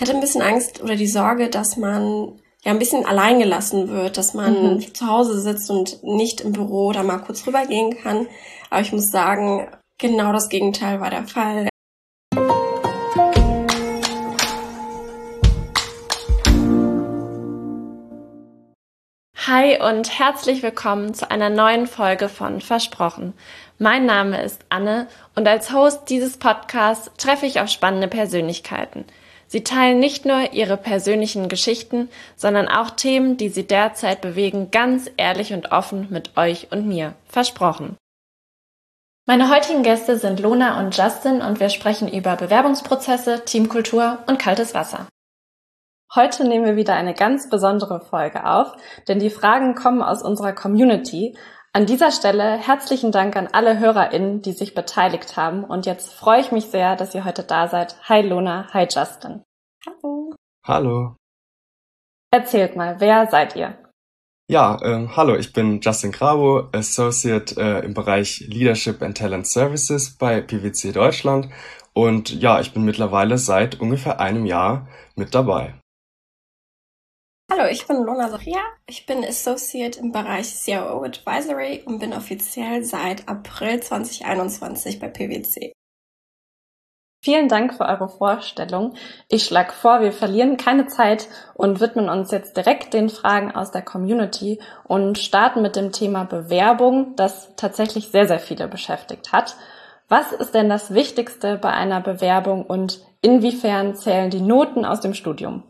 hatte ein bisschen Angst oder die Sorge, dass man ja ein bisschen allein gelassen wird, dass man zu Hause sitzt und nicht im Büro oder mal kurz rübergehen kann. Aber ich muss sagen, genau das Gegenteil war der Fall. Hi und herzlich willkommen zu einer neuen Folge von Versprochen. Mein Name ist Anne und als Host dieses Podcasts treffe ich auf spannende Persönlichkeiten. Sie teilen nicht nur ihre persönlichen Geschichten, sondern auch Themen, die sie derzeit bewegen, ganz ehrlich und offen mit euch und mir. Versprochen. Meine heutigen Gäste sind Lona und Justin und wir sprechen über Bewerbungsprozesse, Teamkultur und kaltes Wasser. Heute nehmen wir wieder eine ganz besondere Folge auf, denn die Fragen kommen aus unserer Community. An dieser Stelle herzlichen Dank an alle HörerInnen, die sich beteiligt haben. Und jetzt freue ich mich sehr, dass ihr heute da seid. Hi Lona, hi Justin. Hallo. Hallo. Erzählt mal, wer seid ihr? Ja, hallo, ich bin Justin Grabo, Associate im Bereich Leadership and Talent Services bei PwC Deutschland. Und ja, ich bin mittlerweile seit ungefähr einem Jahr mit dabei. Hallo, ich bin Lona Sophia. Ich bin Associate im Bereich CRO Advisory und bin offiziell seit April 2021 bei PwC. Vielen Dank für eure Vorstellung. Ich schlage vor, wir verlieren keine Zeit und widmen uns jetzt direkt den Fragen aus der Community und starten mit dem Thema Bewerbung, das tatsächlich sehr, sehr viele beschäftigt hat. Was ist denn das Wichtigste bei einer Bewerbung und inwiefern zählen die Noten aus dem Studium?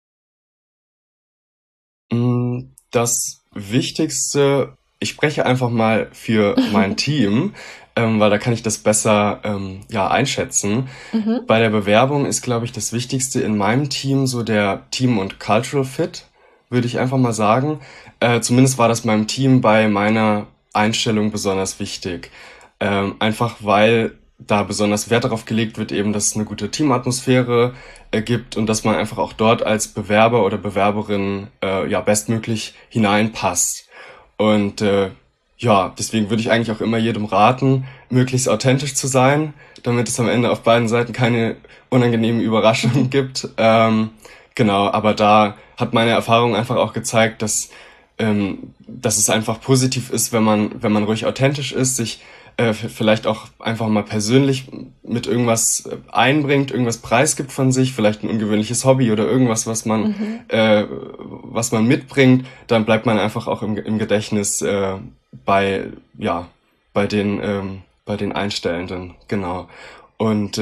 Das Wichtigste, ich spreche einfach mal für mein Team, weil da kann ich das besser einschätzen. Bei der Bewerbung ist, glaube ich, das Wichtigste in meinem Team so der Team- und Cultural Fit, würde ich einfach mal sagen. Zumindest war das meinem Team bei meiner Einstellung besonders wichtig. Einfach weil da besonders Wert darauf gelegt wird, eben, dass es eine gute Teamatmosphäre gibt und dass man einfach auch dort als Bewerber oder Bewerberin bestmöglich hineinpasst. Und deswegen würde ich eigentlich auch immer jedem raten, möglichst authentisch zu sein, damit es am Ende auf beiden Seiten keine unangenehmen Überraschungen gibt. Genau, aber da hat meine Erfahrung einfach auch gezeigt, dass es einfach positiv ist, wenn man ruhig authentisch ist, sich vielleicht auch einfach mal persönlich mit irgendwas einbringt, irgendwas preisgibt von sich, vielleicht ein ungewöhnliches Hobby oder irgendwas, was man mitbringt, dann bleibt man einfach auch im Gedächtnis bei den Einstellenden, genau. Und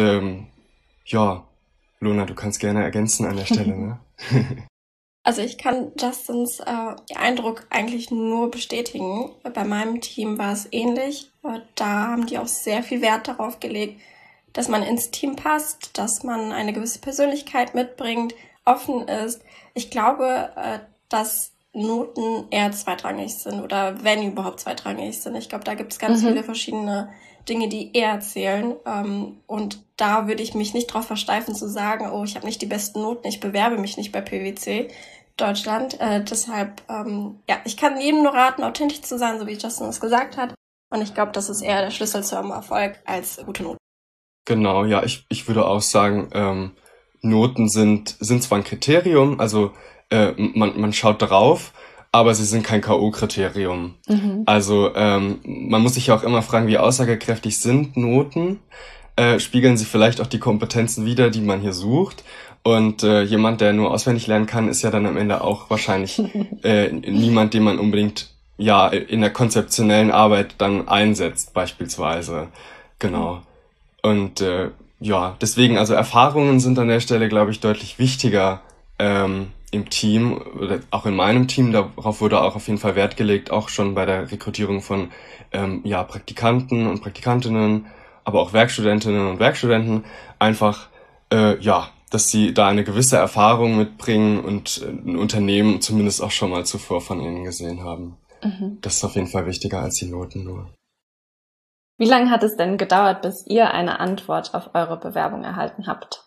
Lona, du kannst gerne ergänzen an der Stelle, ne? Also ich kann Justins Eindruck eigentlich nur bestätigen. Bei meinem Team war es ähnlich. Da haben die auch sehr viel Wert darauf gelegt, dass man ins Team passt, dass man eine gewisse Persönlichkeit mitbringt, offen ist. Ich glaube, dass Noten eher zweitrangig sind oder wenn überhaupt zweitrangig sind. Ich glaube, da gibt es ganz viele verschiedene Dinge, die eher zählen. Und da würde ich mich nicht drauf versteifen zu sagen, oh, ich habe nicht die besten Noten, ich bewerbe mich nicht bei PwC Deutschland. Deshalb, ich kann jedem nur raten, authentisch zu sein, so wie Justin es gesagt hat. Und ich glaube, das ist eher der Schlüssel zum Erfolg als gute Noten. Genau, ja, ich würde auch sagen, Noten sind zwar ein Kriterium, also man schaut drauf, aber sie sind kein K.O.-Kriterium. Also man muss sich ja auch immer fragen, wie aussagekräftig sind Noten? Spiegeln sie vielleicht auch die Kompetenzen wider, die man hier sucht? Und jemand, der nur auswendig lernen kann, ist ja dann am Ende auch wahrscheinlich niemand, den man unbedingt in der konzeptionellen Arbeit dann einsetzt, beispielsweise. Genau. Und deswegen, also Erfahrungen sind an der Stelle, glaube ich, deutlich wichtiger im Team, oder auch in meinem Team. Darauf wurde auch auf jeden Fall Wert gelegt, auch schon bei der Rekrutierung von Praktikanten und Praktikantinnen, aber auch Werkstudentinnen und Werkstudenten, einfach dass sie da eine gewisse Erfahrung mitbringen und ein Unternehmen zumindest auch schon mal zuvor von ihnen gesehen haben. Das ist auf jeden Fall wichtiger als die Noten nur. Wie lange hat es denn gedauert, bis ihr eine Antwort auf eure Bewerbung erhalten habt?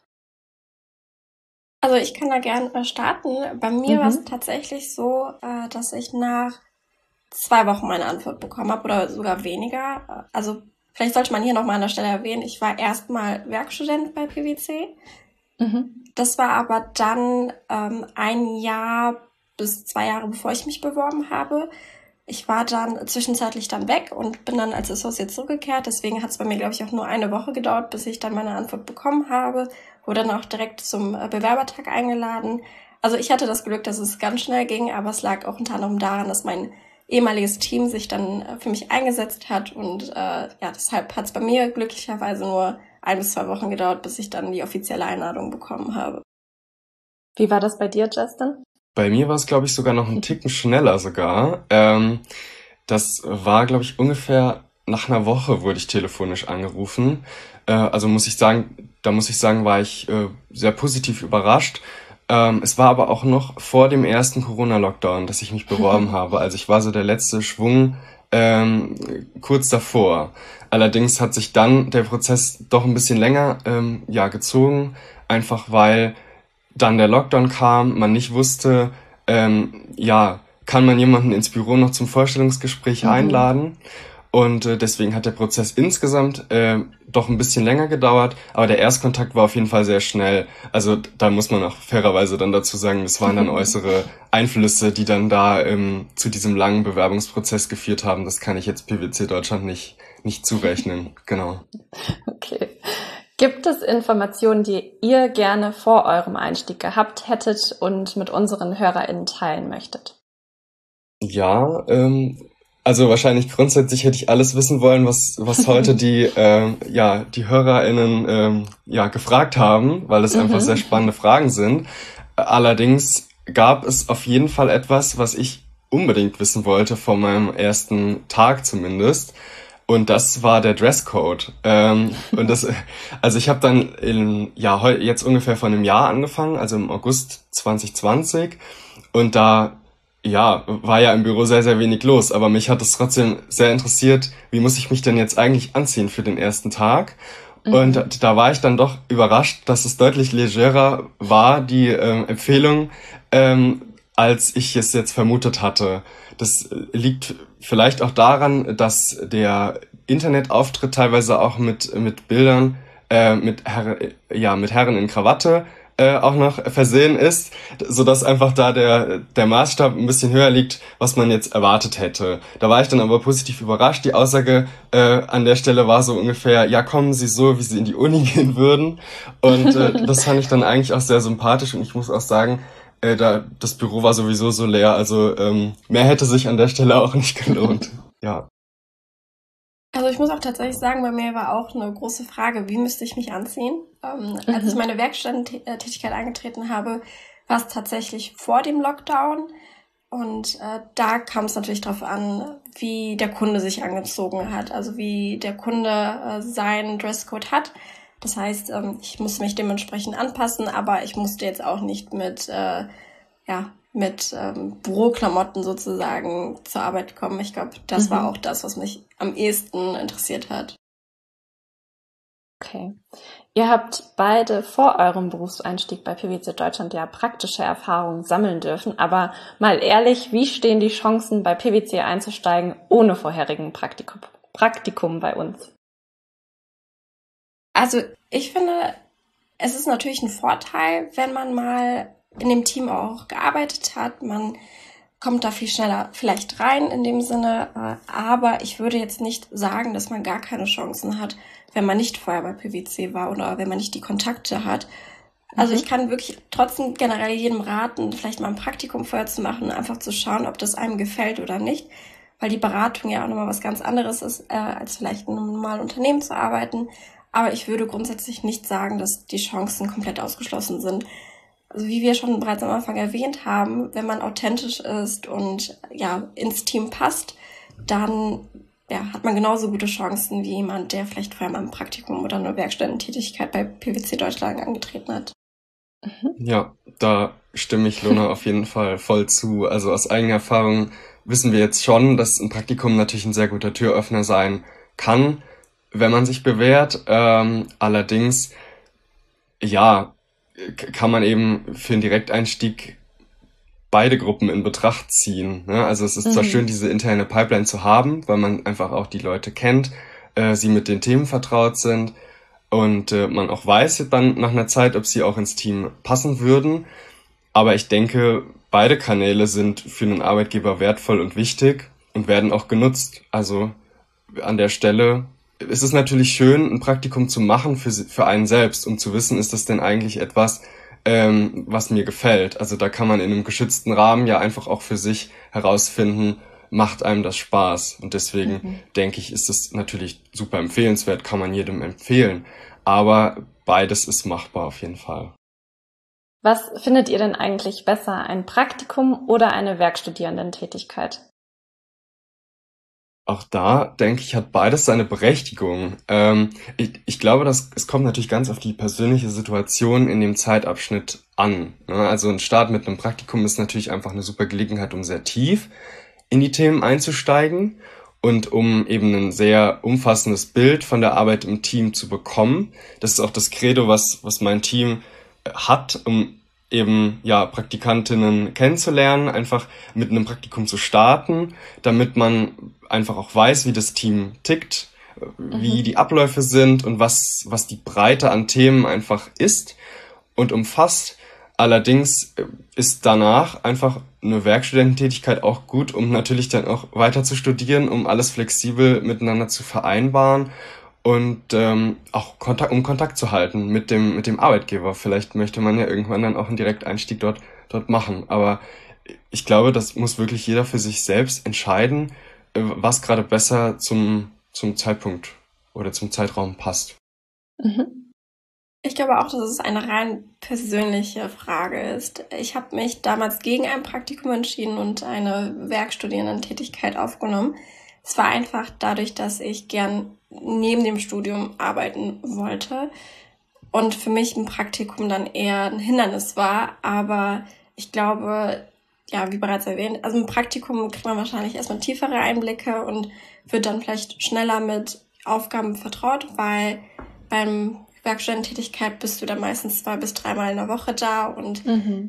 Also ich kann da gerne starten. Bei mir war es tatsächlich so, dass ich nach 2 Wochen meine Antwort bekommen habe oder sogar weniger. Also vielleicht sollte man hier nochmal an der Stelle erwähnen, ich war erstmal Werkstudent bei PwC. Das war aber dann 1 Jahr bis 2 Jahre, bevor ich mich beworben habe. Ich war dann zwischenzeitlich dann weg und bin dann als Associate zurückgekehrt. Deswegen hat es bei mir, glaube ich, auch nur 1 Woche gedauert, bis ich dann meine Antwort bekommen habe. Wurde dann auch direkt zum Bewerbertag eingeladen. Also ich hatte das Glück, dass es ganz schnell ging, aber es lag auch unter anderem daran, dass mein ehemaliges Team sich dann für mich eingesetzt hat. Und deshalb hat es bei mir glücklicherweise nur 1 bis 2 Wochen gedauert, bis ich dann die offizielle Einladung bekommen habe. Wie war das bei dir, Justin? Bei mir war es, glaube ich, sogar noch einen Ticken schneller sogar. Das war, glaube ich, ungefähr nach einer Woche wurde ich telefonisch angerufen. Also muss ich sagen, war ich sehr positiv überrascht. Es war aber auch noch vor dem ersten Corona-Lockdown, dass ich mich beworben habe. Also ich war so der letzte Schwung kurz davor. Allerdings hat sich dann der Prozess doch ein bisschen länger gezogen, einfach weil dann der Lockdown kam, man nicht wusste, kann man jemanden ins Büro noch zum Vorstellungsgespräch einladen? Und deswegen hat der Prozess insgesamt doch ein bisschen länger gedauert, aber der Erstkontakt war auf jeden Fall sehr schnell. Also da muss man auch fairerweise dann dazu sagen, das waren dann äußere Einflüsse, die dann da zu diesem langen Bewerbungsprozess geführt haben. Das kann ich jetzt PwC Deutschland nicht zurechnen. Genau. Okay. Gibt es Informationen, die ihr gerne vor eurem Einstieg gehabt hättet und mit unseren HörerInnen teilen möchtet? Ja, also wahrscheinlich grundsätzlich hätte ich alles wissen wollen, was heute die HörerInnen gefragt haben, weil es einfach sehr spannende Fragen sind. Allerdings gab es auf jeden Fall etwas, was ich unbedingt wissen wollte vor meinem ersten Tag zumindest. Und das war der Dresscode. Also ich habe dann jetzt ungefähr vor einem Jahr angefangen, also im August 2020. Und da war ja im Büro sehr, sehr wenig los. Aber mich hat es trotzdem sehr interessiert, wie muss ich mich denn jetzt eigentlich anziehen für den ersten Tag? Und da war ich dann doch überrascht, dass es deutlich legerer war, die Empfehlung, als ich es jetzt vermutet hatte. Das liegt vielleicht auch daran, dass der Internetauftritt teilweise auch mit Bildern mit Herren in Krawatte auch noch versehen ist, sodass einfach da der Maßstab ein bisschen höher liegt, was man jetzt erwartet hätte. Da war ich dann aber positiv überrascht. Die Aussage an der Stelle war so ungefähr, ja, kommen Sie so, wie Sie in die Uni gehen würden. Und das fand ich dann eigentlich auch sehr sympathisch und ich muss auch sagen, das Büro war sowieso so leer, also mehr hätte sich an der Stelle auch nicht gelohnt. Ja. Also ich muss auch tatsächlich sagen, bei mir war auch eine große Frage, wie müsste ich mich anziehen? Als ich meine Werkstudententätigkeit angetreten habe, war es tatsächlich vor dem Lockdown. Und da kam es natürlich darauf an, wie der Kunde sich angezogen hat, also wie der Kunde seinen Dresscode hat. Das heißt, ich musste mich dementsprechend anpassen, aber ich musste jetzt auch nicht mit Büroklamotten sozusagen zur Arbeit kommen. Ich glaube, das war auch das, was mich am ehesten interessiert hat. Okay. Ihr habt beide vor eurem Berufseinstieg bei PwC Deutschland ja praktische Erfahrungen sammeln dürfen, aber mal ehrlich, wie stehen die Chancen, bei PwC einzusteigen, ohne vorherigen Praktikum bei uns? Also ich finde, es ist natürlich ein Vorteil, wenn man mal in dem Team auch gearbeitet hat. Man kommt da viel schneller vielleicht rein in dem Sinne. Aber ich würde jetzt nicht sagen, dass man gar keine Chancen hat, wenn man nicht vorher bei PwC war oder wenn man nicht die Kontakte hat. Also ich kann wirklich trotzdem generell jedem raten, vielleicht mal ein Praktikum vorher zu machen, einfach zu schauen, ob das einem gefällt oder nicht. Weil die Beratung ja auch nochmal was ganz anderes ist, als vielleicht in einem normalen Unternehmen zu arbeiten. Aber ich würde grundsätzlich nicht sagen, dass die Chancen komplett ausgeschlossen sind. Also wie wir schon bereits am Anfang erwähnt haben, wenn man authentisch ist und ins Team passt, dann hat man genauso gute Chancen wie jemand, der vielleicht vorher mal ein Praktikum oder eine Werkstudententätigkeit bei PwC Deutschland angetreten hat. Ja, da stimme ich Lona auf jeden Fall voll zu. Also aus eigener Erfahrung wissen wir jetzt schon, dass ein Praktikum natürlich ein sehr guter Türöffner sein kann, wenn man sich bewährt. Allerdings, kann man eben für einen Direkteinstieg beide Gruppen in Betracht ziehen. Ne? Also es ist zwar schön, diese interne Pipeline zu haben, weil man einfach auch die Leute kennt, sie mit den Themen vertraut sind, und man auch weiß dann nach einer Zeit, ob sie auch ins Team passen würden. Aber ich denke, beide Kanäle sind für einen Arbeitgeber wertvoll und wichtig und werden auch genutzt. Also an der Stelle ist es natürlich schön, ein Praktikum zu machen für einen selbst, um zu wissen, ist das denn eigentlich etwas, was mir gefällt. Also da kann man in einem geschützten Rahmen ja einfach auch für sich herausfinden, macht einem das Spaß. Und deswegen denke ich, ist es natürlich super empfehlenswert, kann man jedem empfehlen. Aber beides ist machbar auf jeden Fall. Was findet ihr denn eigentlich besser, ein Praktikum oder eine Werkstudierendentätigkeit? Auch da, denke ich, hat beides seine Berechtigung. Ich glaube, es kommt natürlich ganz auf die persönliche Situation in dem Zeitabschnitt an. Ne? Also ein Start mit einem Praktikum ist natürlich einfach eine super Gelegenheit, um sehr tief in die Themen einzusteigen und um eben ein sehr umfassendes Bild von der Arbeit im Team zu bekommen. Das ist auch das Credo, was mein Team hat, um eben ja Praktikantinnen kennenzulernen, einfach mit einem Praktikum zu starten, damit man einfach auch weiß, wie das Team tickt, wie die Abläufe sind und was die Breite an Themen einfach ist und umfasst. Allerdings ist danach einfach eine Werkstudententätigkeit auch gut, um natürlich dann auch weiter zu studieren, um alles flexibel miteinander zu vereinbaren und auch um Kontakt zu halten mit dem Arbeitgeber. Vielleicht möchte man ja irgendwann dann auch einen Direkteinstieg dort machen. Aber ich glaube, das muss wirklich jeder für sich selbst entscheiden, was gerade besser zum Zeitpunkt oder zum Zeitraum passt. Ich glaube auch, dass es eine rein persönliche Frage ist. Ich habe mich damals gegen ein Praktikum entschieden und eine Werkstudierendentätigkeit aufgenommen. Es war einfach dadurch, dass ich gern neben dem Studium arbeiten wollte und für mich ein Praktikum dann eher ein Hindernis war. Aber ich glaube, ja, wie bereits erwähnt, also im Praktikum kriegt man wahrscheinlich erstmal tiefere Einblicke und wird dann vielleicht schneller mit Aufgaben vertraut, weil beim Werkstudententätigkeit bist du dann meistens 2 bis 3 Mal in der Woche da und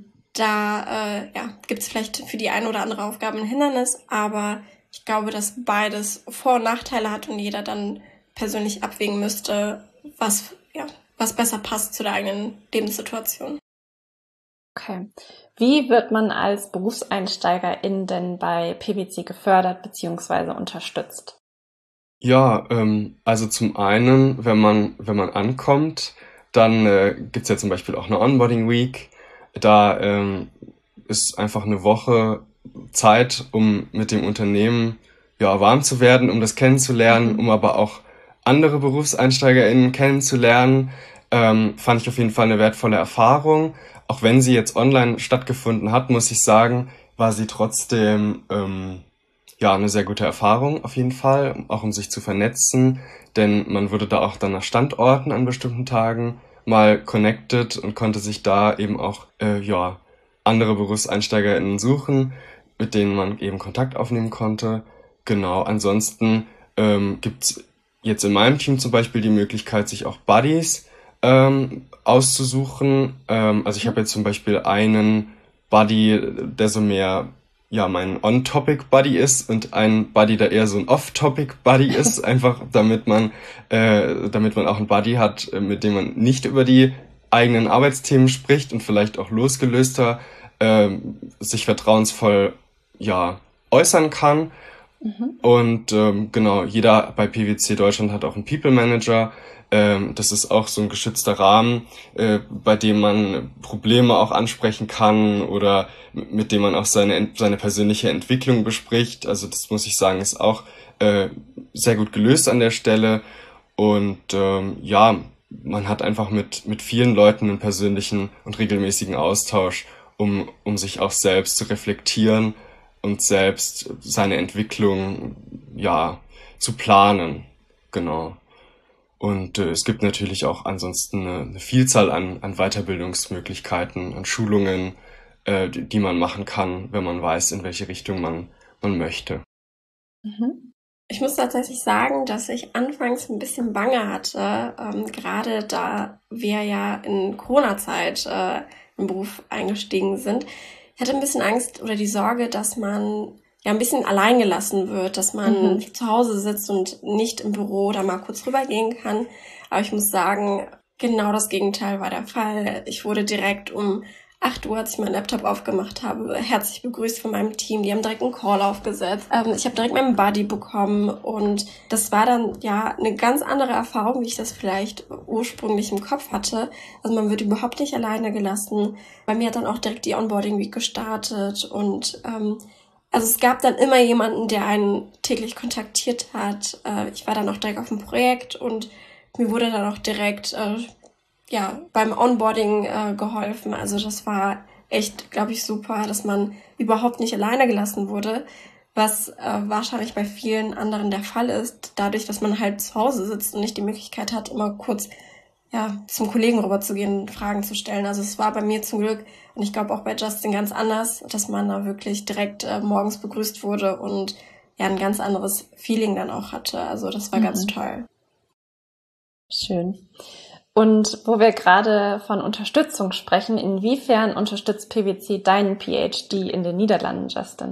da gibt es vielleicht für die eine oder andere Aufgabe ein Hindernis, aber ich glaube, dass beides Vor- und Nachteile hat und jeder dann persönlich abwägen müsste, was besser passt zu der eigenen Lebenssituation. Okay. Wie wird man als Berufseinsteigerin denn bei PwC gefördert bzw. unterstützt? Ja, also zum einen, wenn man ankommt, dann gibt's ja zum Beispiel auch eine Onboarding Week. Da ist einfach eine Woche Zeit, um mit dem Unternehmen ja warm zu werden, um das kennenzulernen, um aber auch andere BerufseinsteigerInnen kennenzulernen. Fand ich auf jeden Fall eine wertvolle Erfahrung. Auch wenn sie jetzt online stattgefunden hat, muss ich sagen, war sie trotzdem eine sehr gute Erfahrung auf jeden Fall, auch um sich zu vernetzen, denn man wurde da auch dann nach Standorten an bestimmten Tagen mal connected und konnte sich da eben auch andere BerufseinsteigerInnen suchen, mit denen man eben Kontakt aufnehmen konnte. Genau, ansonsten gibt's jetzt in meinem Team zum Beispiel die Möglichkeit, sich auch Buddies auszusuchen. Also ich habe jetzt zum Beispiel einen Buddy, der so mehr mein On-Topic-Buddy ist und ein Buddy, der eher so ein Off-Topic-Buddy ist, einfach damit man auch einen Buddy hat, mit dem man nicht über die eigenen Arbeitsthemen spricht und vielleicht auch losgelöster sich vertrauensvoll äußern kann. Und genau, jeder bei PwC Deutschland hat auch einen People Manager. Das ist auch so ein geschützter Rahmen, bei dem man Probleme auch ansprechen kann oder mit dem man auch seine persönliche Entwicklung bespricht. Also das muss ich sagen, ist auch sehr gut gelöst an der Stelle. Und man hat einfach mit vielen Leuten einen persönlichen und regelmäßigen Austausch, um sich auch selbst zu reflektieren und selbst seine Entwicklung zu planen. Genau. Und es gibt natürlich auch ansonsten eine Vielzahl an Weiterbildungsmöglichkeiten, an Schulungen, die man machen kann, wenn man weiß, in welche Richtung man möchte. Ich muss tatsächlich sagen, dass ich anfangs ein bisschen Bange hatte, gerade da wir ja in Corona-Zeit im Beruf eingestiegen sind. Ich hatte ein bisschen Angst oder die Sorge, dass man ja ein bisschen allein gelassen wird, dass man zu Hause sitzt und nicht im Büro oder mal kurz rübergehen kann. Aber ich muss sagen, genau das Gegenteil war der Fall. Ich wurde direkt um 8 Uhr, als ich meinen Laptop aufgemacht habe, herzlich begrüßt von meinem Team. Die haben direkt einen Call aufgesetzt. Ich habe direkt meinen Buddy bekommen und das war dann ja eine ganz andere Erfahrung, wie ich das vielleicht ursprünglich im Kopf hatte. Also man wird überhaupt nicht alleine gelassen. Bei mir hat dann auch direkt die Onboarding Week gestartet und also es gab dann immer jemanden, der einen täglich kontaktiert hat. Ich war dann auch direkt auf dem Projekt und mir wurde dann auch direkt beim Onboarding geholfen. Also das war echt, glaube ich, super, dass man überhaupt nicht alleine gelassen wurde, was wahrscheinlich bei vielen anderen der Fall ist, dadurch, dass man halt zu Hause sitzt und nicht die Möglichkeit hat, immer kurz zum Kollegen rüber zu gehen und Fragen zu stellen. Also es war bei mir zum Glück und ich glaube auch bei Justin ganz anders, dass man da wirklich direkt morgens begrüßt wurde und ja ein ganz anderes Feeling dann auch hatte. Also das war ganz toll. Schön. Und wo wir gerade von Unterstützung sprechen, inwiefern unterstützt PwC deinen PhD in den Niederlanden, Justin?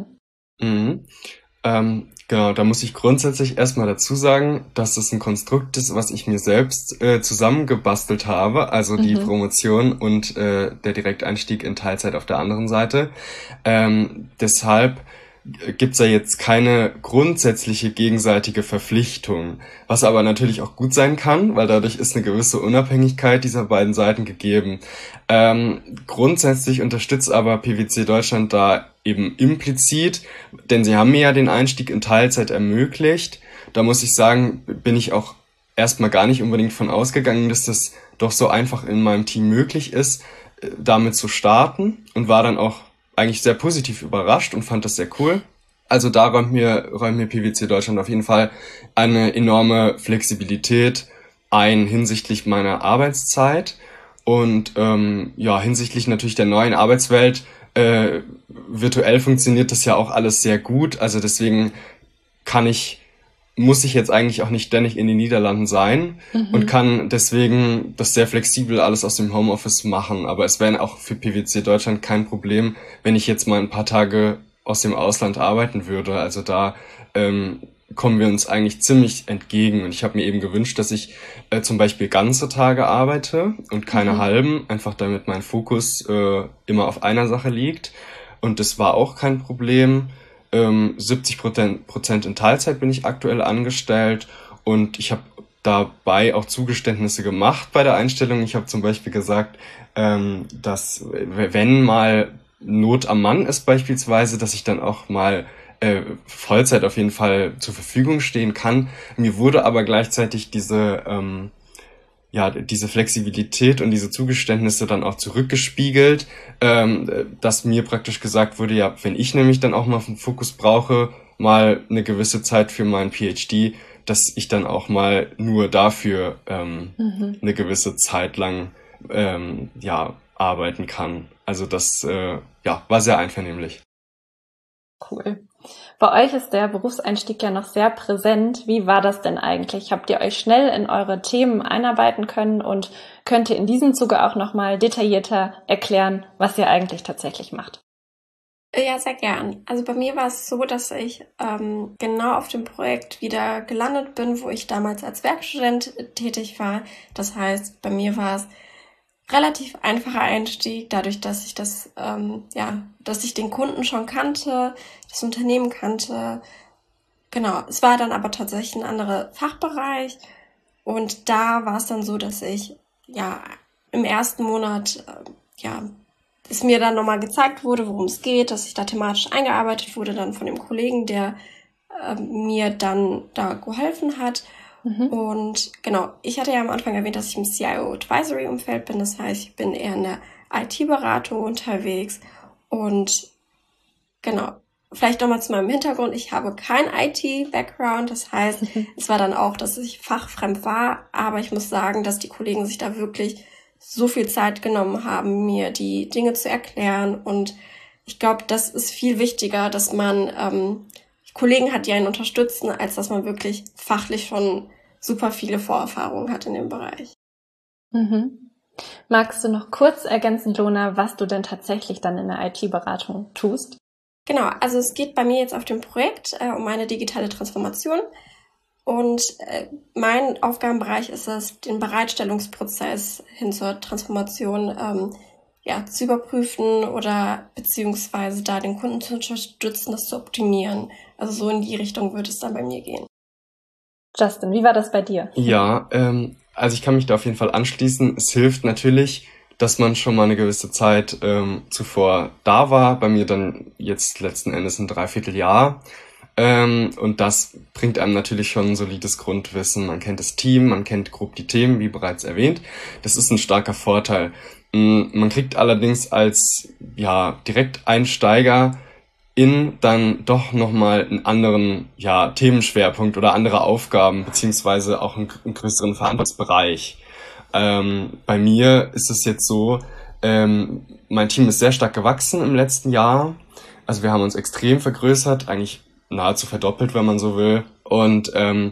Genau, da muss ich grundsätzlich erstmal dazu sagen, dass es ein Konstrukt ist, was ich mir selbst zusammengebastelt habe, also die Promotion und der Direkteinstieg in Teilzeit auf der anderen Seite. Deshalb gibt's ja jetzt keine grundsätzliche gegenseitige Verpflichtung, was aber natürlich auch gut sein kann, weil dadurch ist eine gewisse Unabhängigkeit dieser beiden Seiten gegeben. Grundsätzlich unterstützt aber PwC Deutschland da eben implizit, denn sie haben mir ja den Einstieg in Teilzeit ermöglicht. Da muss ich sagen, bin ich auch erstmal gar nicht unbedingt von ausgegangen, dass das doch so einfach in meinem Team möglich ist, damit zu starten und war dann auch eigentlich sehr positiv überrascht und fand das sehr cool. Also da räumt mir PwC Deutschland auf jeden Fall eine enorme Flexibilität ein hinsichtlich meiner Arbeitszeit und hinsichtlich natürlich der neuen Arbeitswelt. Virtuell funktioniert das ja auch alles sehr gut, also deswegen muss ich jetzt eigentlich auch nicht ständig in den Niederlanden sein und kann deswegen das sehr flexibel alles aus dem Homeoffice machen. Aber es wäre auch für PwC Deutschland kein Problem, wenn ich jetzt mal ein paar Tage aus dem Ausland arbeiten würde. Also da kommen wir uns eigentlich ziemlich entgegen. Und ich habe mir eben gewünscht, dass ich zum Beispiel ganze Tage arbeite und keine halben, einfach damit mein Fokus immer auf einer Sache liegt. Und das war auch kein Problem. 70% in Teilzeit bin ich aktuell angestellt und ich habe dabei auch Zugeständnisse gemacht bei der Einstellung. Ich habe zum Beispiel gesagt, dass wenn mal Not am Mann ist beispielsweise, dass ich dann auch mal Vollzeit auf jeden Fall zur Verfügung stehen kann. Mir wurde aber gleichzeitig diese Flexibilität und diese Zugeständnisse dann auch zurückgespiegelt, dass mir praktisch gesagt wurde, ja, wenn ich nämlich dann auch mal einen Fokus brauche, mal eine gewisse Zeit für meinen PhD, dass ich dann auch mal nur dafür eine gewisse Zeit lang arbeiten kann. Also das war sehr einvernehmlich. Cool. Bei euch ist der Berufseinstieg ja noch sehr präsent. Wie war das denn eigentlich? Habt ihr euch schnell in eure Themen einarbeiten können und könnt ihr in diesem Zuge auch nochmal detaillierter erklären, was ihr eigentlich tatsächlich macht? Ja, sehr gern. Also bei mir war es so, dass ich genau auf dem Projekt wieder gelandet bin, wo ich damals als Werkstudent tätig war. Das heißt, bei mir war es relativ einfacher Einstieg, dadurch, dass ich dass ich den Kunden schon kannte, das Unternehmen kannte. Genau, es war dann aber tatsächlich ein anderer Fachbereich und da war es dann so, dass ich im ersten Monat es mir dann nochmal gezeigt wurde, worum es geht, dass ich da thematisch eingearbeitet wurde, dann von dem Kollegen, der mir dann da geholfen hat. Und genau, ich hatte ja am Anfang erwähnt, dass ich im CIO-Advisory-Umfeld bin. Das heißt, ich bin eher in der IT-Beratung unterwegs. Und genau, vielleicht nochmal zu meinem Hintergrund. Ich habe kein IT-Background. Das heißt, es war dann auch, dass ich fachfremd war. Aber ich muss sagen, dass die Kollegen sich da wirklich so viel Zeit genommen haben, mir die Dinge zu erklären. Und ich glaube, das ist viel wichtiger, dass man Kollegen hat, die einen unterstützen, als dass man wirklich fachlich schon super viele Vorerfahrungen hat in dem Bereich. Magst du noch kurz ergänzen, Lona, was du denn tatsächlich dann in der IT-Beratung tust? Genau, also es geht bei mir jetzt auf dem Projekt um eine digitale Transformation. Und mein Aufgabenbereich ist es, den Bereitstellungsprozess hin zur Transformation zu überprüfen oder beziehungsweise da den Kunden zu unterstützen, das zu optimieren. Also so in die Richtung wird es dann bei mir gehen. Justin, wie war das bei dir? Ja, also ich kann mich da auf jeden Fall anschließen. Es hilft natürlich, dass man schon mal eine gewisse Zeit zuvor da war. Bei mir dann jetzt letzten Endes ein Dreivierteljahr. Und das bringt einem natürlich schon ein solides Grundwissen. Man kennt das Team, man kennt grob die Themen, wie bereits erwähnt. Das ist ein starker Vorteil. Man kriegt allerdings als Direkteinsteiger dann doch nochmal einen anderen Themenschwerpunkt oder andere Aufgaben, beziehungsweise auch einen größeren Verantwortungsbereich. Bei mir ist es jetzt so, mein Team ist sehr stark gewachsen im letzten Jahr. Also wir haben uns extrem vergrößert, eigentlich nahezu verdoppelt, wenn man so will. Und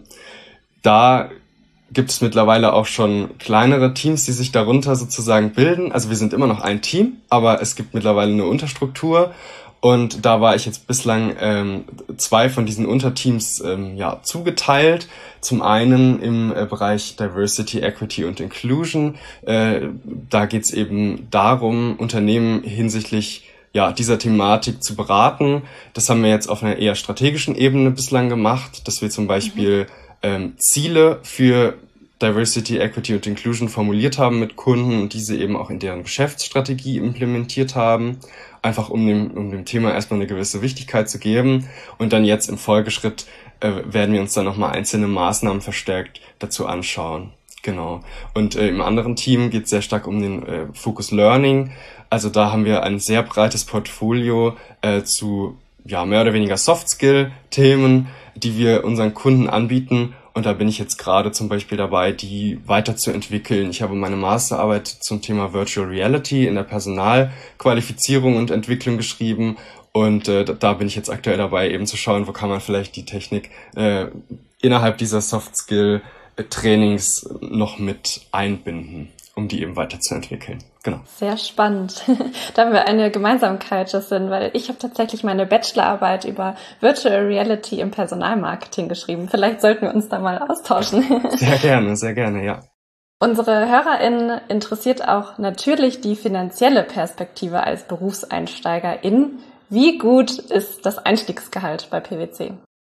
da gibt es mittlerweile auch schon kleinere Teams, die sich darunter sozusagen bilden. Also wir sind immer noch ein Team, aber es gibt mittlerweile eine Unterstruktur. Und da war ich jetzt bislang 2 von diesen Unterteams zugeteilt. Zum einen im Bereich Diversity, Equity und Inclusion. Da geht es eben darum, Unternehmen hinsichtlich dieser Thematik zu beraten. Das haben wir jetzt auf einer eher strategischen Ebene bislang gemacht, dass wir zum Beispiel Ziele für Diversity, Equity und Inclusion formuliert haben mit Kunden und diese eben auch in deren Geschäftsstrategie implementiert haben, einfach um dem Thema erstmal eine gewisse Wichtigkeit zu geben. Und dann jetzt im Folgeschritt werden wir uns dann nochmal einzelne Maßnahmen verstärkt dazu anschauen. Genau. Und im anderen Team geht es sehr stark um den Focus Learning. Also da haben wir ein sehr breites Portfolio zu mehr oder weniger Soft-Skill-Themen, die wir unseren Kunden anbieten. Und da bin ich jetzt gerade zum Beispiel dabei, die weiterzuentwickeln. Ich habe meine Masterarbeit zum Thema Virtual Reality in der Personalqualifizierung und Entwicklung geschrieben. Und da bin ich jetzt aktuell dabei, eben zu schauen, wo kann man vielleicht die Technik innerhalb dieser Soft-Skill-Trainings noch mit einbinden, um die eben weiterzuentwickeln. Genau. Sehr spannend. Da haben wir eine Gemeinsamkeit, Justin, weil ich habe tatsächlich meine Bachelorarbeit über Virtual Reality im Personalmarketing geschrieben. Vielleicht sollten wir uns da mal austauschen. Sehr gerne, ja. Unsere HörerInnen interessiert auch natürlich die finanzielle Perspektive als BerufseinsteigerIn. Wie gut ist das Einstiegsgehalt bei PwC?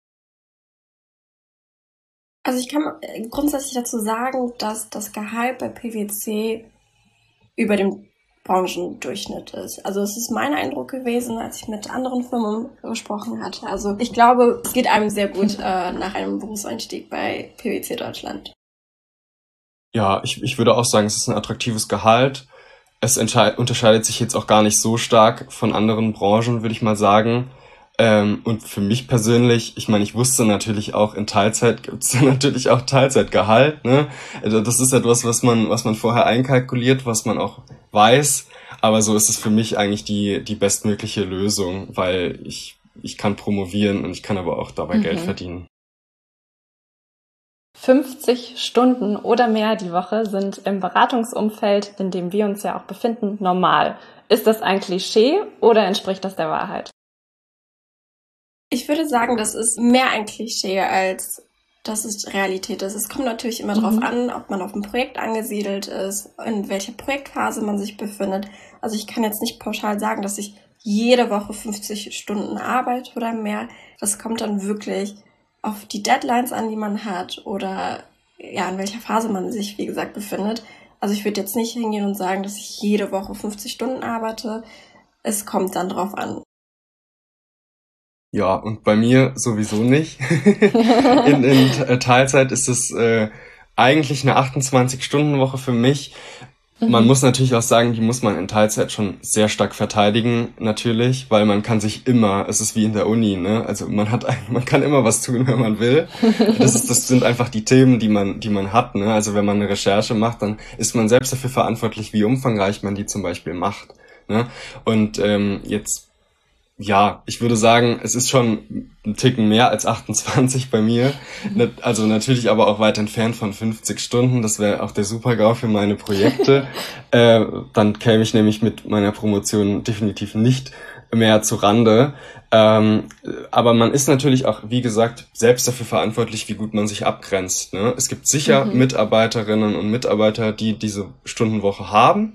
Also ich kann grundsätzlich dazu sagen, dass das Gehalt bei PwC über dem Branchendurchschnitt ist. Also es ist mein Eindruck gewesen, als ich mit anderen Firmen gesprochen hatte. Also ich glaube, es geht einem sehr gut nach einem Berufseinstieg bei PwC Deutschland. Ja, ich würde auch sagen, es ist ein attraktives Gehalt. Es unterscheidet sich jetzt auch gar nicht so stark von anderen Branchen, würde ich mal sagen. Und für mich persönlich, ich meine, ich wusste natürlich auch, in Teilzeit gibt es natürlich auch Teilzeitgehalt, ne? Also das ist etwas, was man vorher einkalkuliert, was man auch weiß. Aber so ist es für mich eigentlich die bestmögliche Lösung, weil ich kann promovieren und ich kann aber auch dabei Geld verdienen. 50 Stunden oder mehr die Woche sind im Beratungsumfeld, in dem wir uns ja auch befinden, normal. Ist das ein Klischee oder entspricht das der Wahrheit? Ich würde sagen, das ist mehr ein Klischee, als dass es Realität ist. Es kommt natürlich immer darauf an, ob man auf einem Projekt angesiedelt ist, in welcher Projektphase man sich befindet. Also ich kann jetzt nicht pauschal sagen, dass ich jede Woche 50 Stunden arbeite oder mehr. Das kommt dann wirklich auf die Deadlines an, die man hat oder in welcher Phase man sich, wie gesagt, befindet. Also ich würde jetzt nicht hingehen und sagen, dass ich jede Woche 50 Stunden arbeite. Es kommt dann drauf an. Ja, und bei mir sowieso nicht. In Teilzeit ist es eigentlich eine 28-Stunden-Woche für mich. Man muss natürlich auch sagen, die muss man in Teilzeit schon sehr stark verteidigen, natürlich, weil man kann sich immer, es ist wie in der Uni, ne? Also man kann immer was tun, wenn man will. Das sind einfach die Themen, die man hat, ne? Also wenn man eine Recherche macht, dann ist man selbst dafür verantwortlich, wie umfangreich man die zum Beispiel macht, ne? Und ich würde sagen, es ist schon ein Ticken mehr als 28 bei mir. Also natürlich aber auch weit entfernt von 50 Stunden. Das wäre auch der Super-GAU für meine Projekte. Dann käme ich nämlich mit meiner Promotion definitiv nicht mehr zu Rande. Aber man ist natürlich auch, wie gesagt, selbst dafür verantwortlich, wie gut man sich abgrenzt, ne? Es gibt sicher Mitarbeiterinnen und Mitarbeiter, die diese Stundenwoche haben.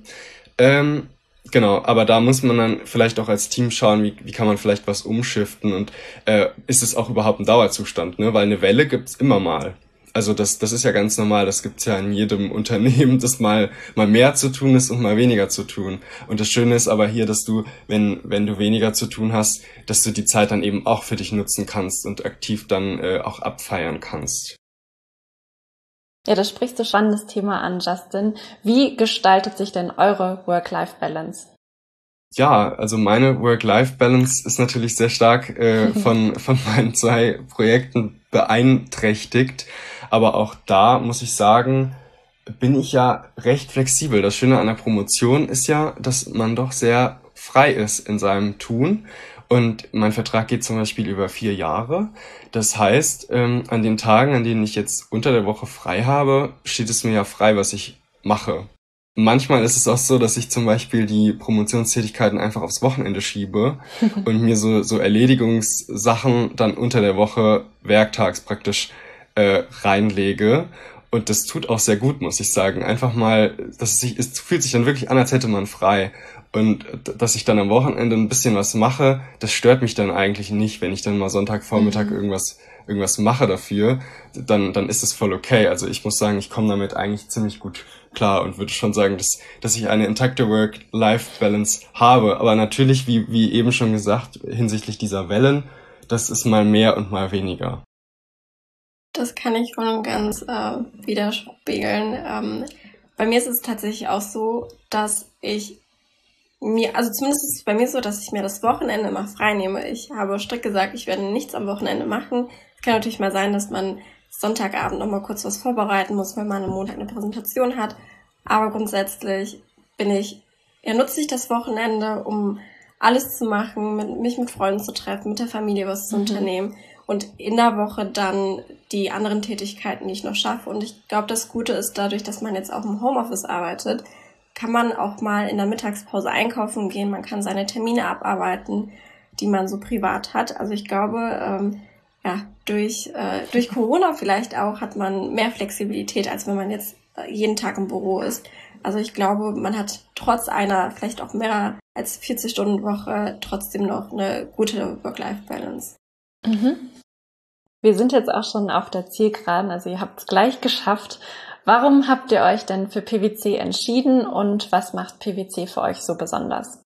Genau, aber da muss man dann vielleicht auch als Team schauen, wie kann man vielleicht was umschiften und ist es auch überhaupt ein Dauerzustand, ne? Weil eine Welle gibt's immer mal. Also das ist ja ganz normal, das gibt's ja in jedem Unternehmen, dass mal mehr zu tun ist und mal weniger zu tun. Und das Schöne ist aber hier, dass du, wenn du weniger zu tun hast, dass du die Zeit dann eben auch für dich nutzen kannst und aktiv dann auch abfeiern kannst. Ja, da sprichst du spannendes Thema an, Justin. Wie gestaltet sich denn eure Work-Life-Balance? Ja, also meine Work-Life-Balance ist natürlich sehr stark von meinen 2 Projekten beeinträchtigt. Aber auch da muss ich sagen, bin ich ja recht flexibel. Das Schöne an der Promotion ist ja, dass man doch sehr frei ist in seinem Tun. Und mein Vertrag geht zum Beispiel über 4 Jahre. Das heißt, an den Tagen, an denen ich jetzt unter der Woche frei habe, steht es mir ja frei, was ich mache. Manchmal ist es auch so, dass ich zum Beispiel die Promotionstätigkeiten einfach aufs Wochenende schiebe und mir so Erledigungssachen dann unter der Woche werktags praktisch reinlege. Und das tut auch sehr gut, muss ich sagen. Einfach mal, es fühlt sich dann wirklich an, als hätte man frei. Und dass ich dann am Wochenende ein bisschen was mache, das stört mich dann eigentlich nicht. Wenn ich dann mal Sonntagvormittag irgendwas mache dafür, dann ist es voll okay. Also ich muss sagen, ich komme damit eigentlich ziemlich gut klar und würde schon sagen, dass ich eine intakte Work-Life-Balance habe. Aber natürlich, wie eben schon gesagt, hinsichtlich dieser Wellen, das ist mal mehr und mal weniger. Das kann ich voll und ganz widerspiegeln. Bei mir ist es tatsächlich auch so, dass zumindest ist es bei mir so, dass ich mir das Wochenende immer frei nehme. Ich habe strikt gesagt, ich werde nichts am Wochenende machen. Es kann natürlich mal sein, dass man Sonntagabend noch mal kurz was vorbereiten muss, wenn man am Montag eine Präsentation hat. Aber grundsätzlich nutze ich das Wochenende, um alles zu machen, mich mit Freunden zu treffen, mit der Familie was zu unternehmen. Und in der Woche dann die anderen Tätigkeiten, die ich noch schaffe. Und ich glaube, das Gute ist dadurch, dass man jetzt auch im Homeoffice arbeitet, kann man auch mal in der Mittagspause einkaufen gehen. Man kann seine Termine abarbeiten, die man so privat hat. Also ich glaube, durch Corona vielleicht auch hat man mehr Flexibilität, als wenn man jetzt jeden Tag im Büro ist. Also ich glaube, man hat trotz einer vielleicht auch mehr als 40-Stunden-Woche trotzdem noch eine gute Work-Life-Balance. Wir sind jetzt auch schon auf der Zielgeraden, also ihr habt es gleich geschafft. Warum habt ihr euch denn für PwC entschieden und was macht PwC für euch so besonders?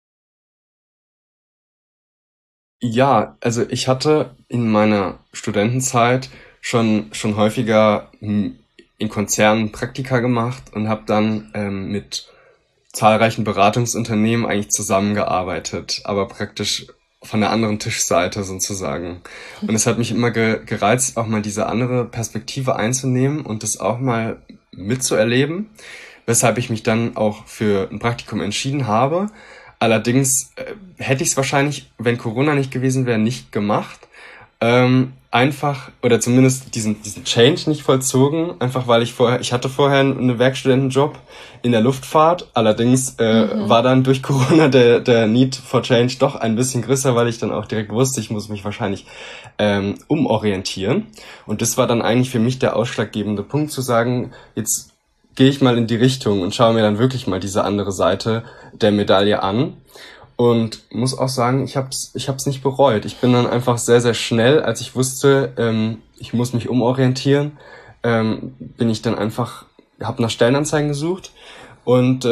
Ja, also ich hatte in meiner Studentenzeit schon häufiger in Konzernen Praktika gemacht und habe dann mit zahlreichen Beratungsunternehmen eigentlich zusammengearbeitet, aber praktisch von der anderen Tischseite sozusagen. Und es hat mich immer gereizt, auch mal diese andere Perspektive einzunehmen und das auch mal mitzuerleben, weshalb ich mich dann auch für ein Praktikum entschieden habe. Allerdings hätte ich es wahrscheinlich, wenn Corona nicht gewesen wäre, nicht gemacht. Einfach, oder zumindest diesen Change nicht vollzogen, einfach weil ich hatte vorher einen Werkstudentenjob in der Luftfahrt, allerdings war dann durch Corona der Need for Change doch ein bisschen größer, weil ich dann auch direkt wusste, ich muss mich wahrscheinlich umorientieren. Und das war dann eigentlich für mich der ausschlaggebende Punkt, zu sagen, jetzt gehe ich mal in die Richtung und schaue mir dann wirklich mal diese andere Seite der Medaille an. Und muss auch sagen, ich hab's nicht bereut. Ich bin dann einfach sehr, sehr schnell, als ich wusste, ich muss mich umorientieren, bin ich dann einfach, habe nach Stellenanzeigen gesucht und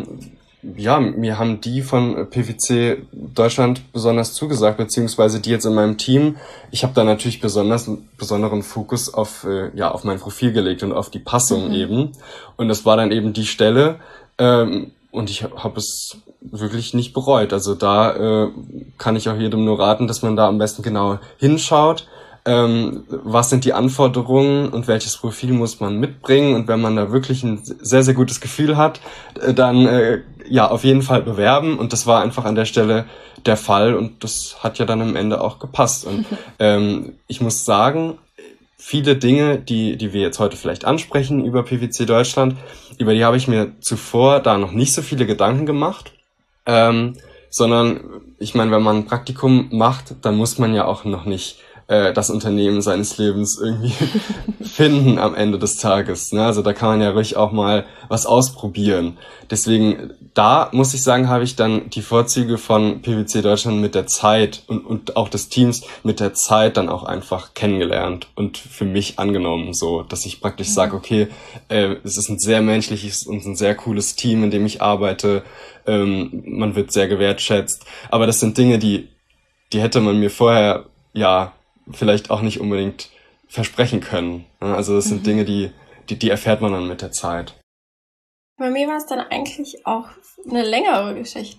mir haben die von PwC Deutschland besonders zugesagt, beziehungsweise die jetzt in meinem Team. Ich habe da natürlich besonderen Fokus auf mein Profil gelegt und auf die Passung eben. Und das war dann eben die Stelle, und ich habe es wirklich nicht bereut. Also da kann ich auch jedem nur raten, dass man da am besten genau hinschaut. Was sind die Anforderungen und welches Profil muss man mitbringen? Und wenn man da wirklich ein sehr, sehr gutes Gefühl hat, dann auf jeden Fall bewerben. Und das war einfach an der Stelle der Fall. Und das hat ja dann am Ende auch gepasst. Und ich muss sagen, viele Dinge, die wir jetzt heute vielleicht ansprechen über PwC Deutschland, über die habe ich mir zuvor da noch nicht so viele Gedanken gemacht. sondern ich meine, wenn man ein Praktikum macht, dann muss man ja auch noch nicht das Unternehmen seines Lebens irgendwie finden am Ende des Tages. Ne? Also da kann man ja ruhig auch mal was ausprobieren. Deswegen, da muss ich sagen, habe ich dann die Vorzüge von PwC Deutschland mit der Zeit und auch des Teams mit der Zeit dann auch einfach kennengelernt und für mich angenommen, so, dass ich praktisch sage, okay, es ist ein sehr menschliches und ein sehr cooles Team, in dem ich arbeite. Man wird sehr gewertschätzt. Aber das sind Dinge, die hätte man mir vorher, ja, vielleicht auch nicht unbedingt versprechen können. Also das sind Dinge, die erfährt man dann mit der Zeit. Bei mir war es dann eigentlich auch eine längere Geschichte.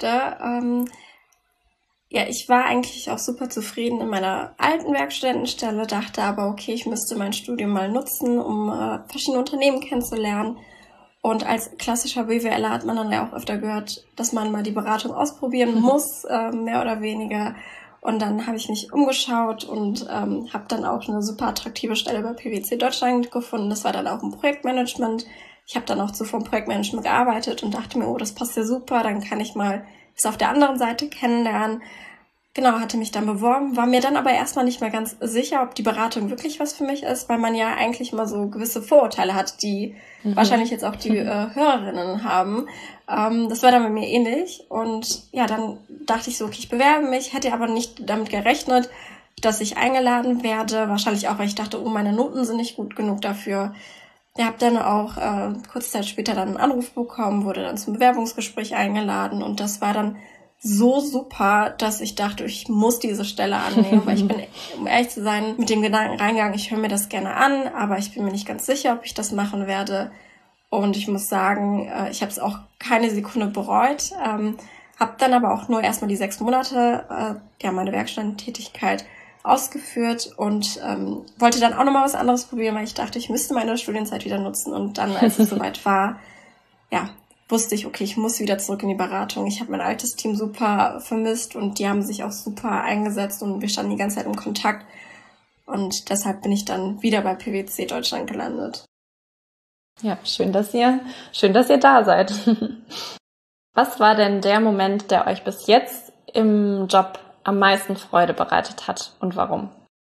Ja, ich war eigentlich auch super zufrieden in meiner alten Werkstudentenstelle, dachte aber, okay, ich müsste mein Studium mal nutzen, um verschiedene Unternehmen kennenzulernen. Und als klassischer BWLer hat man dann ja auch öfter gehört, dass man mal die Beratung ausprobieren muss, mehr oder weniger. Und dann habe ich mich umgeschaut und habe dann auch eine super attraktive Stelle bei PwC Deutschland gefunden. Das war dann auch im Projektmanagement. Ich habe dann auch zuvor im Projektmanagement gearbeitet und dachte mir, oh, das passt ja super, dann kann ich mal das auf der anderen Seite kennenlernen. Genau, hatte mich dann beworben, war mir dann aber erstmal nicht mehr ganz sicher, ob die Beratung wirklich was für mich ist, weil man ja eigentlich mal so gewisse Vorurteile hat, die wahrscheinlich jetzt auch die Hörerinnen haben. Das war dann bei mir ähnlich und ja, dann dachte ich so, okay, ich bewerbe mich, hätte aber nicht damit gerechnet, dass ich eingeladen werde, wahrscheinlich auch, weil ich dachte, oh, meine Noten sind nicht gut genug dafür. Ich habe dann auch kurze Zeit später dann einen Anruf bekommen, wurde dann zum Bewerbungsgespräch eingeladen und das war dann so super, dass ich dachte, ich muss diese Stelle annehmen, weil ich bin, um ehrlich zu sein, mit dem Gedanken reingegangen, ich höre mir das gerne an, aber ich bin mir nicht ganz sicher, ob ich das machen werde. Und ich muss sagen, ich habe es auch keine Sekunde bereut, habe dann aber auch nur erstmal die 6 Monate, meine Werkstudententätigkeit ausgeführt und wollte dann auch nochmal was anderes probieren, weil ich dachte, ich müsste meine Studienzeit wieder nutzen. Und dann, als es soweit war, ja, wusste ich, okay, ich muss wieder zurück in die Beratung. Ich habe mein altes Team super vermisst und die haben sich auch super eingesetzt und wir standen die ganze Zeit im Kontakt. Und deshalb bin ich dann wieder bei PwC Deutschland gelandet. Ja, schön, dass ihr da seid. Was war denn der Moment, der euch bis jetzt im Job am meisten Freude bereitet hat und warum?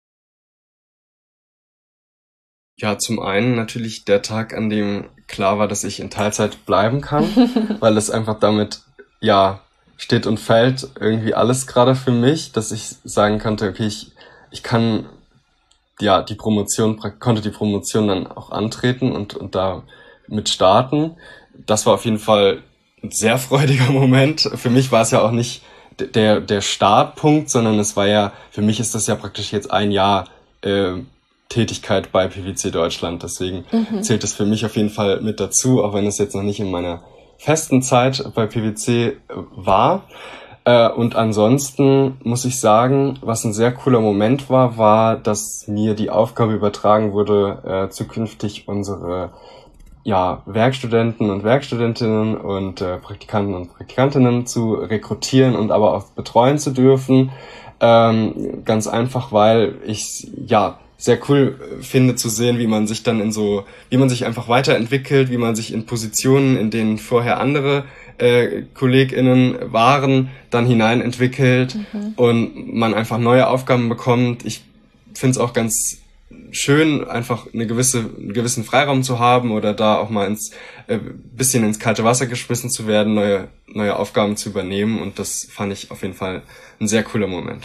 Ja, zum einen natürlich der Tag, an dem klar war, dass ich in Teilzeit bleiben kann, weil es einfach damit, ja, steht und fällt irgendwie alles gerade für mich, dass ich sagen konnte, okay, ich kann, ja, konnte die Promotion dann auch antreten und da mit starten. Das war auf jeden Fall ein sehr freudiger Moment. Für mich war es ja auch nicht der Startpunkt, sondern es war ja, für mich ist das ja praktisch jetzt ein Jahr, Tätigkeit bei PwC Deutschland. Deswegen zählt es für mich auf jeden Fall mit dazu, auch wenn es jetzt noch nicht in meiner festen Zeit bei PwC war. Und ansonsten muss ich sagen, was ein sehr cooler Moment war, dass mir die Aufgabe übertragen wurde, zukünftig unsere Werkstudenten und Werkstudentinnen und Praktikanten und Praktikantinnen zu rekrutieren und aber auch betreuen zu dürfen. Ganz einfach, weil ich sehr cool finde zu sehen, wie man sich einfach weiterentwickelt, wie man sich in Positionen, in denen vorher andere KollegInnen waren, dann hineinentwickelt und man einfach neue Aufgaben bekommt. Ich finde es auch ganz schön, einfach einen gewissen Freiraum zu haben oder da auch mal bisschen ins kalte Wasser geschmissen zu werden, neue Aufgaben zu übernehmen, und das fand ich auf jeden Fall ein sehr cooler Moment.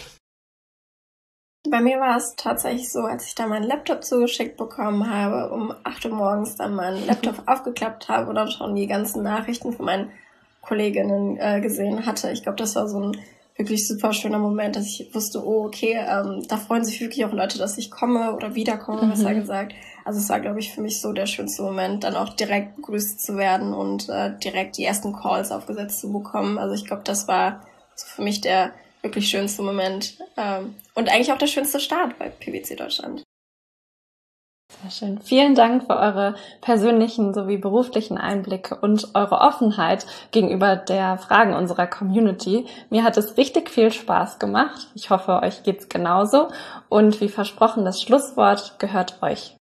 Bei mir war es tatsächlich so, als ich da meinen Laptop zugeschickt bekommen habe, um 8 Uhr morgens dann meinen Laptop aufgeklappt habe und dann schon die ganzen Nachrichten von meinen Kolleginnen gesehen hatte. Ich glaube, das war so ein wirklich super schöner Moment, dass ich wusste, oh, okay, da freuen sich wirklich auch Leute, dass ich komme oder wiederkomme, besser gesagt. Also es war, glaube ich, für mich so der schönste Moment, dann auch direkt begrüßt zu werden und direkt die ersten Calls aufgesetzt zu bekommen. Also ich glaube, das war so für mich der wirklich schönste Moment und eigentlich auch der schönste Start bei PwC Deutschland. Sehr schön. Vielen Dank für eure persönlichen sowie beruflichen Einblicke und eure Offenheit gegenüber der Fragen unserer Community. Mir hat es richtig viel Spaß gemacht. Ich hoffe, euch geht's genauso. Und wie versprochen, das Schlusswort gehört euch.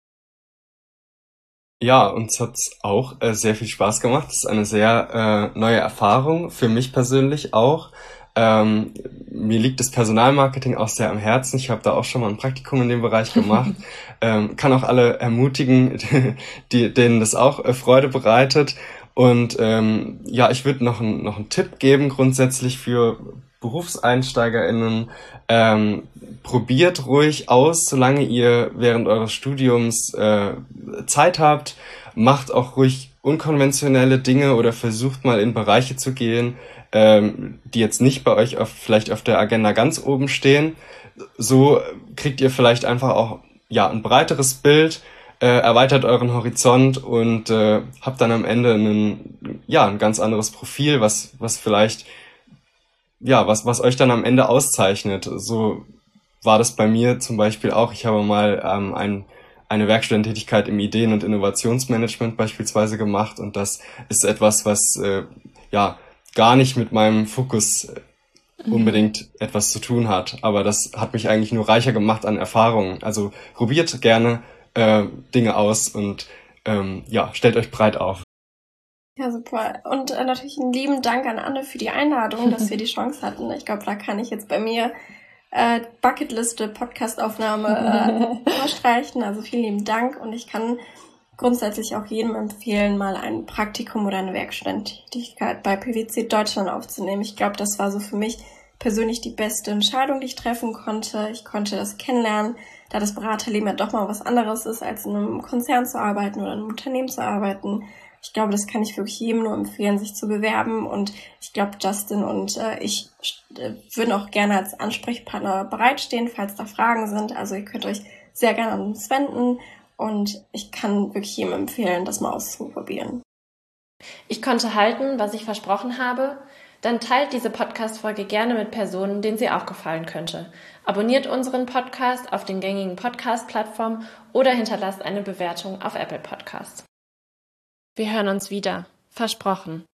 Ja, uns hat's auch sehr viel Spaß gemacht. Das ist eine sehr neue Erfahrung, für mich persönlich auch. Mir liegt das Personalmarketing auch sehr am Herzen. Ich habe da auch schon mal ein Praktikum in dem Bereich gemacht. Kann auch alle ermutigen, denen das auch Freude bereitet. Und ich würde noch einen Tipp geben grundsätzlich für BerufseinsteigerInnen. Probiert ruhig aus, solange ihr während eures Studiums Zeit habt. Macht auch ruhig unkonventionelle Dinge oder versucht mal in Bereiche zu gehen, die jetzt nicht bei euch vielleicht auf der Agenda ganz oben stehen. So kriegt ihr vielleicht einfach auch ein breiteres Bild, erweitert euren Horizont und habt dann am Ende ein ganz anderes Profil, was vielleicht was euch dann am Ende auszeichnet. So war das bei mir zum Beispiel auch. Ich habe mal eine Werkstudententätigkeit im Ideen- und Innovationsmanagement beispielsweise gemacht und das ist etwas, was gar nicht mit meinem Fokus unbedingt etwas zu tun hat. Aber das hat mich eigentlich nur reicher gemacht an Erfahrungen. Also probiert gerne Dinge aus und stellt euch breit auf. Ja, super. Und natürlich einen lieben Dank an Anne für die Einladung, dass wir die Chance hatten. Ich glaube, da kann ich jetzt bei mir Bucketliste Podcastaufnahme vorstreichen. Also vielen lieben Dank und ich kann grundsätzlich auch jedem empfehlen, mal ein Praktikum oder eine Werkstudententätigkeit bei PwC Deutschland aufzunehmen. Ich glaube, das war so für mich persönlich die beste Entscheidung, die ich treffen konnte. Ich konnte das kennenlernen, da das Beraterleben ja doch mal was anderes ist, als in einem Konzern zu arbeiten oder in einem Unternehmen zu arbeiten. Ich glaube, das kann ich wirklich jedem nur empfehlen, sich zu bewerben. Und ich glaube, Justin und ich würden auch gerne als Ansprechpartner bereitstehen, falls da Fragen sind. Also ihr könnt euch sehr gerne an uns wenden. Und ich kann wirklich jedem empfehlen, das mal auszuprobieren. Ich konnte halten, was ich versprochen habe. Dann teilt diese Podcast-Folge gerne mit Personen, denen sie auch gefallen könnte. Abonniert unseren Podcast auf den gängigen Podcast-Plattformen oder hinterlasst eine Bewertung auf Apple Podcasts. Wir hören uns wieder. Versprochen.